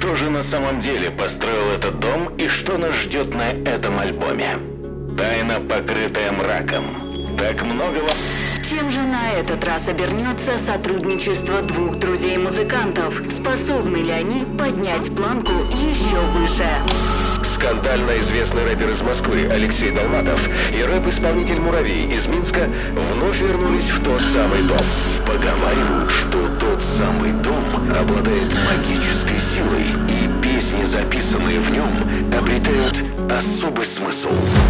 Кто же на самом деле построил этот дом и что нас ждет на этом альбоме? Тайна, покрытая мраком. Так много Чем же на этот раз обернется сотрудничество двух друзей-музыкантов? Способны ли они поднять планку еще выше? Скандально известный рэпер из Москвы Алексей Долматов и рэп-исполнитель Муравей из Минска вновь вернулись в тот самый дом. Поговаривают, что тот самый дом обладает магической силой, и песни, записанные в нем, обретают особый смысл.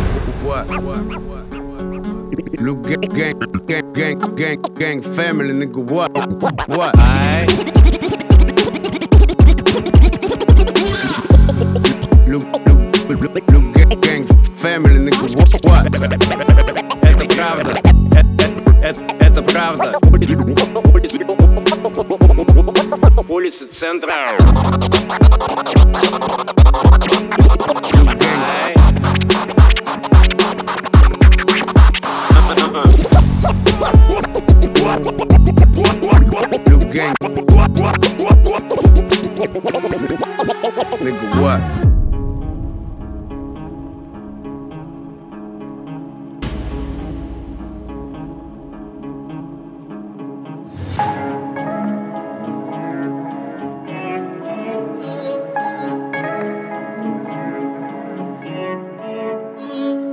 Look, gang, family, nigga, what? Look, gang, family, nigga, what? Это правда, это правда. Улица Центра. Look, gang. Nigga, what?